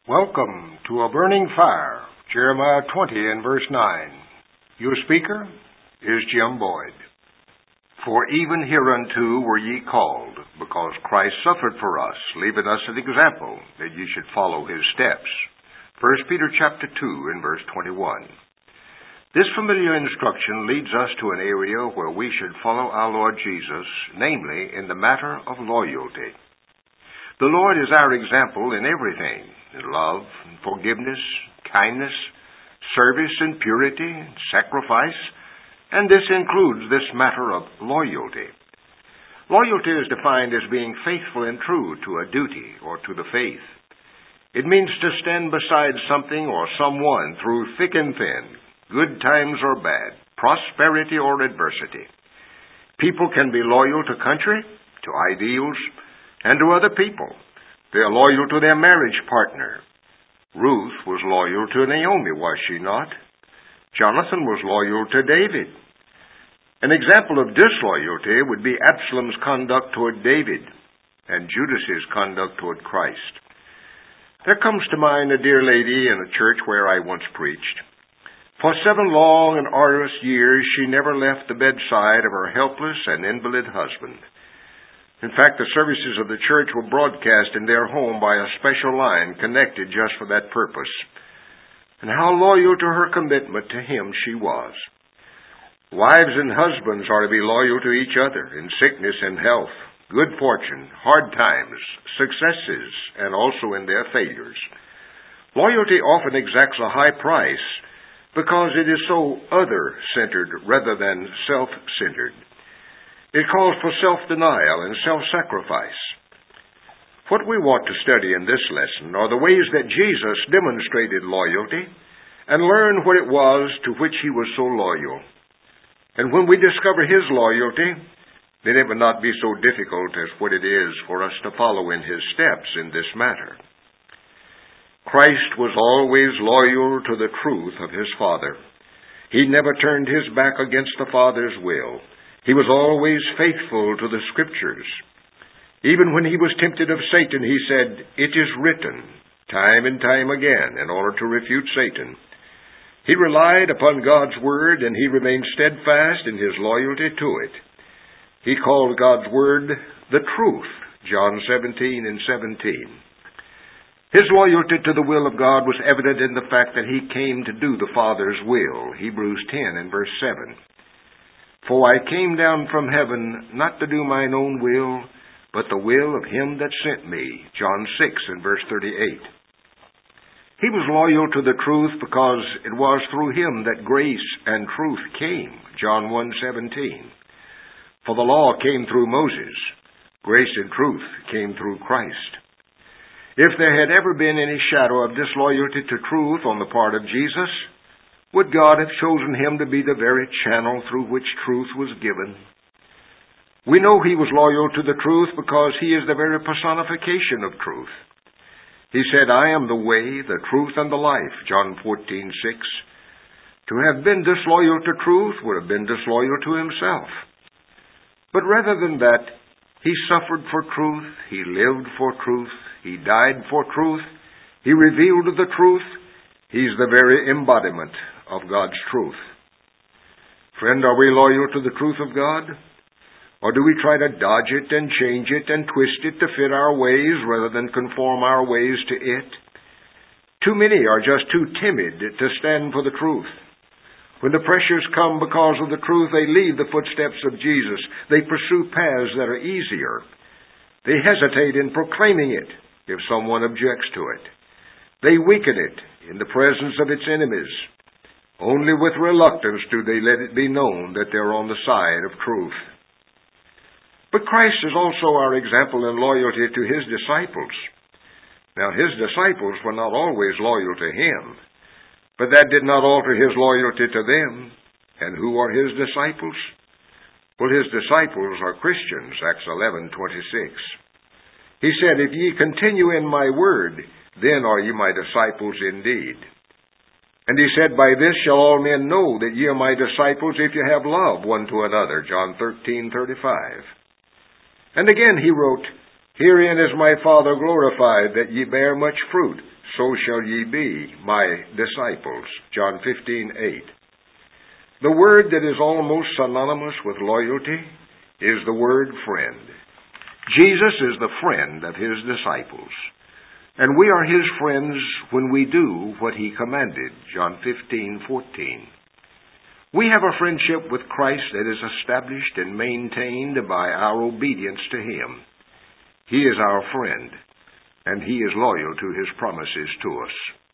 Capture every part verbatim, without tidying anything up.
Welcome to A Burning Fire, Jeremiah twenty and verse nine. Your speaker is Jim Boyd. For even hereunto were ye called, because Christ suffered for us, leaving us an example, that ye should follow his steps. First Peter chapter two and verse twenty-one. This familiar instruction leads us to an area where we should follow our Lord Jesus, namely in the matter of loyalty. The Lord is our example in everything, in love, and forgiveness, kindness, service, and purity, and sacrifice, and this includes this matter of loyalty. Loyalty is defined as being faithful and true to a duty or to the faith. It means to stand beside something or someone through thick and thin, good times or bad, prosperity or adversity. People can be loyal to country, to ideals, and to other people. They are loyal to their marriage partner. Ruth was loyal to Naomi, was she not? Jonathan was loyal to David. An example of disloyalty would be Absalom's conduct toward David and Judas's conduct toward Christ. There comes to mind a dear lady in a church where I once preached. For seven long and arduous years, she never left the bedside of her helpless and invalid husband. In fact, the services of the church were broadcast in their home by a special line connected just for that purpose. And how loyal to her commitment to him she was. Wives and husbands are to be loyal to each other in sickness and health, good fortune, hard times, successes, and also in their failures. Loyalty often exacts a high price because it is so other-centered rather than self-centered. It calls for self-denial and self-sacrifice. What we want to study in this lesson are the ways that Jesus demonstrated loyalty and learn what it was to which he was so loyal. And when we discover his loyalty, then it will not be so difficult as what it is for us to follow in his steps in this matter. Christ was always loyal to the truth of his Father. He never turned his back against the Father's will. He was always faithful to the Scriptures. Even when he was tempted of Satan, he said, "It is written," time and time again, in order to refute Satan. He relied upon God's Word, and he remained steadfast in his loyalty to it. He called God's Word the truth, John seventeen and seventeen. His loyalty to the will of God was evident in the fact that he came to do the Father's will, Hebrews ten and verse seven. For I came down from heaven not to do mine own will, but the will of him that sent me. John six and verse thirty-eight. He was loyal to the truth because it was through him that grace and truth came. John one seventeen. For the law came through Moses. Grace and truth came through Christ. If there had ever been any shadow of disloyalty to truth on the part of Jesus, would God have chosen him to be the very channel through which truth was given? We know he was loyal to the truth because he is the very personification of truth. He said, "I am the way, the truth, and the life," John fourteen six. To have been disloyal to truth would have been disloyal to himself. But rather than that, he suffered for truth, he lived for truth, he died for truth, he revealed the truth. He's the very embodiment of God's truth. Friend, are we loyal to the truth of God? Or do we try to dodge it and change it and twist it to fit our ways rather than conform our ways to it? Too many are just too timid to stand for the truth. When the pressures come because of the truth, they leave the footsteps of Jesus. They pursue paths that are easier. They hesitate in proclaiming it if someone objects to it. They weaken it in the presence of its enemies. Only with reluctance do they let it be known that they're on the side of truth. But Christ is also our example in loyalty to his disciples. Now, his disciples were not always loyal to him, but that did not alter his loyalty to them. And who are his disciples? Well, his disciples are Christians, Acts eleven twenty-six. He said, "If ye continue in my word, then are ye my disciples indeed." And he said, "By this shall all men know that ye are my disciples, if ye have love one to another." John thirteen thirty-five. And again he wrote, "Herein is my Father glorified, that ye bear much fruit, so shall ye be my disciples. John fifteen eight. The word that is almost synonymous with loyalty is the word friend. Jesus is the friend of his disciples, and we are his friends when we do what he commanded. John fifteen fourteen. We have a friendship with Christ that is established and maintained by our obedience to him. He is our friend, and he is loyal to his promises to us.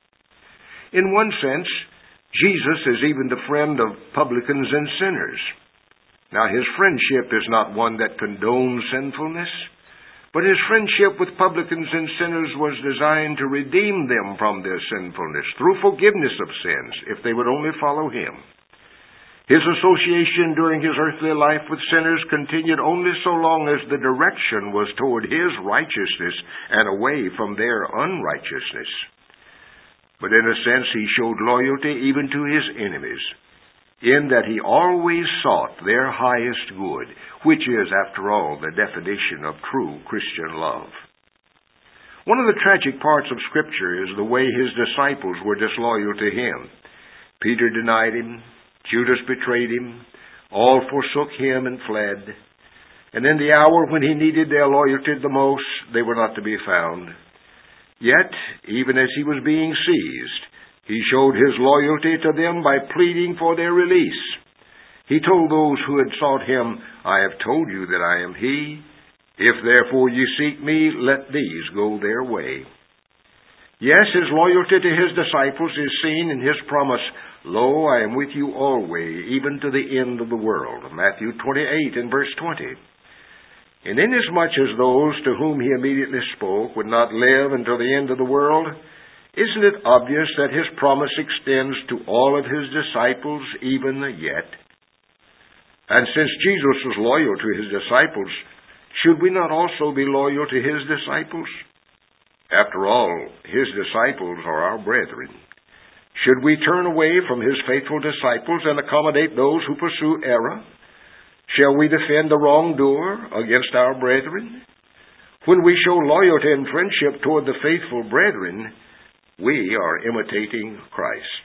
In one sense, Jesus is even the friend of publicans and sinners. Now, his friendship is not one that condones sinfulness, but his friendship with publicans and sinners was designed to redeem them from their sinfulness through forgiveness of sins, if they would only follow him. His association during his earthly life with sinners continued only so long as the direction was toward his righteousness and away from their unrighteousness. But in a sense, he showed loyalty even to his enemies, in that he always sought their highest good, which is, after all, the definition of true Christian love. One of the tragic parts of Scripture is the way his disciples were disloyal to him. Peter denied him. Judas betrayed him. All forsook him and fled. And in the hour when he needed their loyalty the most, they were not to be found. Yet, even as he was being seized, he showed his loyalty to them by pleading for their release. He told those who had sought him, I have told you that I am he. If therefore ye seek me, let these go their way. Yes, his loyalty to his disciples is seen in his promise, Lo, I am with you always, even to the end of the world. Matthew twenty-eight and verse twenty. And inasmuch as those to whom he immediately spoke would not live until the end of the world, isn't it obvious that his promise extends to all of his disciples even yet? And since Jesus was loyal to his disciples, should we not also be loyal to his disciples? After all, his disciples are our brethren. Should we turn away from his faithful disciples and accommodate those who pursue error? Shall we defend the wrongdoer against our brethren? When we show loyalty and friendship toward the faithful brethren, we are imitating Christ.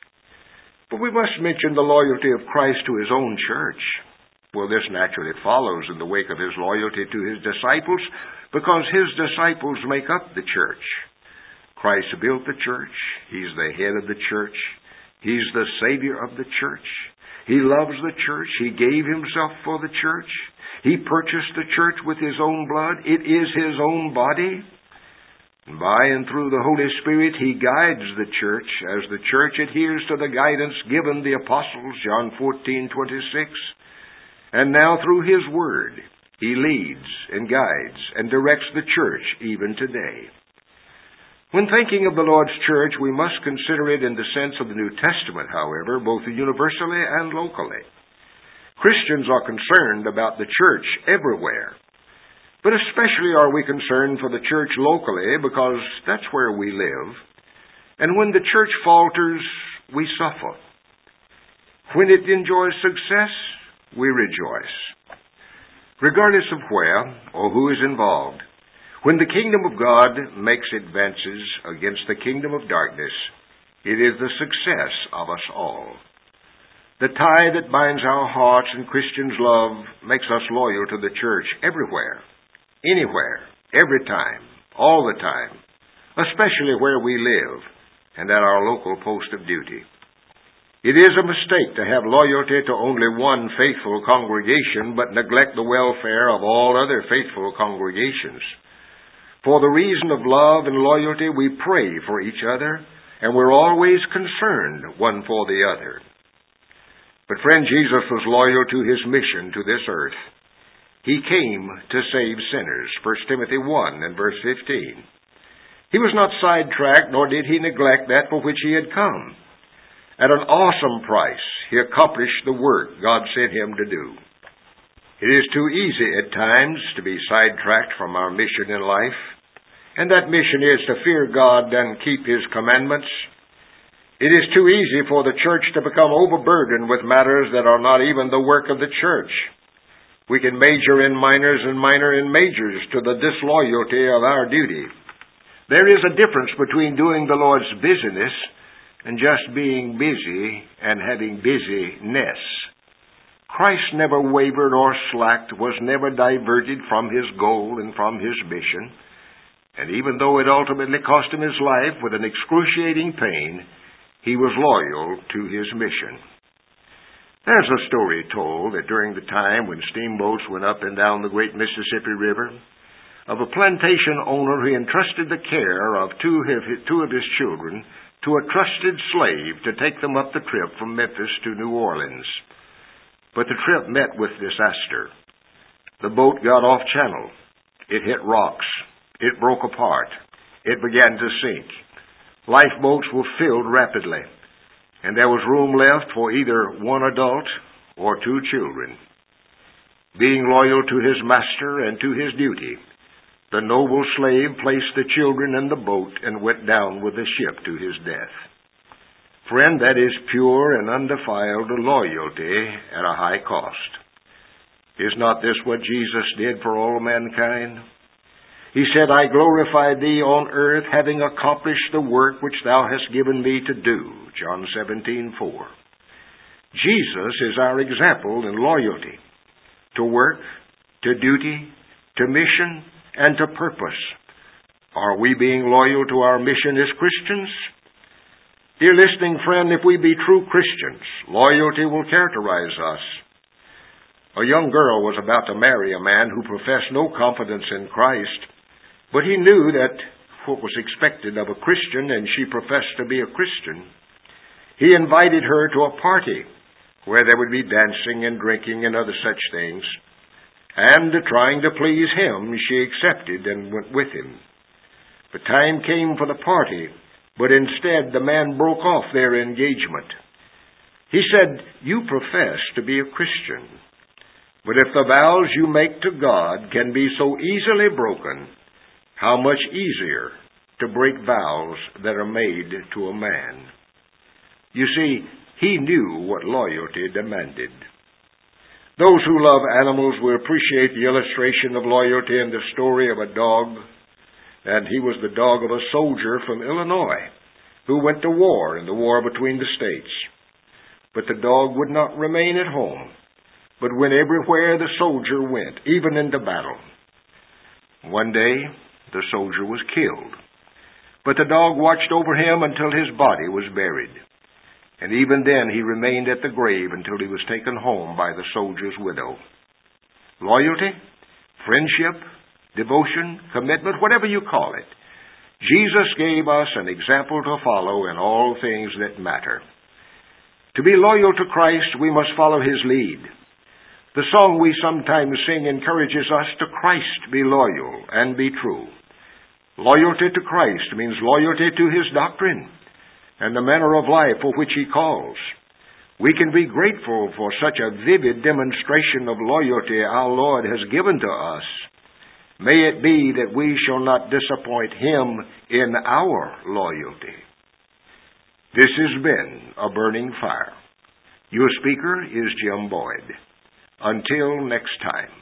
But we must mention the loyalty of Christ to his own church. Well, this naturally follows in the wake of his loyalty to his disciples, because his disciples make up the church. Christ built the church. He's the head of the church. He's the Savior of the church. He loves the church. He gave himself for the church. He purchased the church with his own blood. It is his own body. And by and through the Holy Spirit, he guides the church as the church adheres to the guidance given the apostles, John fourteen twenty-six. And now through his word, he leads and guides and directs the church even today. When thinking of the Lord's church, we must consider it in the sense of the New Testament, however, both universally and locally. Christians are concerned about the church everywhere, but especially are we concerned for the church locally because that's where we live. And when the church falters, we suffer. When it enjoys success, we rejoice. Regardless of where or who is involved, when the kingdom of God makes advances against the kingdom of darkness, it is the success of us all. The tie that binds our hearts and Christians' love makes us loyal to the church everywhere, anywhere, every time, all the time, especially where we live and at our local post of duty. It is a mistake to have loyalty to only one faithful congregation but neglect the welfare of all other faithful congregations. For the reason of love and loyalty, we pray for each other, and we're always concerned one for the other. But friend, Jesus was loyal to his mission to this earth. He came to save sinners, First Timothy one and verse fifteen. He was not sidetracked, nor did he neglect that for which he had come. At an awesome price, he accomplished the work God sent him to do. It is too easy at times to be sidetracked from our mission in life, and that mission is to fear God and keep his commandments. It is too easy for the church to become overburdened with matters that are not even the work of the church. We can major in minors and minor in majors to the disloyalty of our duty. There is a difference between doing the Lord's business and just being busy and having busyness. Christ never wavered or slacked, was never diverted from His goal and from His mission. And even though it ultimately cost Him His life with an excruciating pain, He was loyal to His mission. There's a story told that during the time when steamboats went up and down the great Mississippi River, of a plantation owner who entrusted the care of two of his, two of his children to a trusted slave to take them up the trip from Memphis to New Orleans. But the trip met with disaster. The boat got off channel. It hit rocks. It broke apart. It began to sink. Lifeboats were filled rapidly, and there was room left for either one adult or two children. Being loyal to his master and to his duty, the noble slave placed the children in the boat and went down with the ship to his death. Friend, that is pure and undefiled loyalty at a high cost. Is not this what Jesus did for all mankind? He said, I glorify thee on earth, having accomplished the work which thou hast given me to do. John seventeen four. Jesus is our example in loyalty to work, to duty, to mission, and to purpose. Are we being loyal to our mission as Christians? Dear listening friend, if we be true Christians, loyalty will characterize us. A young girl was about to marry a man who professed no confidence in Christ, but he knew that what was expected of a Christian, and she professed to be a Christian. He invited her to a party where there would be dancing and drinking and other such things. And trying to please him, she accepted and went with him. The time came for the party, but instead the man broke off their engagement. He said, you profess to be a Christian, but if the vows you make to God can be so easily broken, how much easier to break vows that are made to a man. You see, he knew what loyalty demanded. Those who love animals will appreciate the illustration of loyalty in the story of a dog. And he was the dog of a soldier from Illinois who went to war in the war between the states. But the dog would not remain at home, but went everywhere the soldier went, even into battle. One day, the soldier was killed, but the dog watched over him until his body was buried. And even then he remained at the grave until he was taken home by the soldier's widow. Loyalty, friendship, devotion, commitment, whatever you call it, Jesus gave us an example to follow in all things that matter. To be loyal to Christ, we must follow His lead. The song we sometimes sing encourages us to Christ be loyal and be true. Loyalty to Christ means loyalty to His doctrine and the manner of life for which He calls. We can be grateful for such a vivid demonstration of loyalty our Lord has given to us. May it be that we shall not disappoint Him in our loyalty. This has been A Burning Fire. Your speaker is Jim Boyd. Until next time.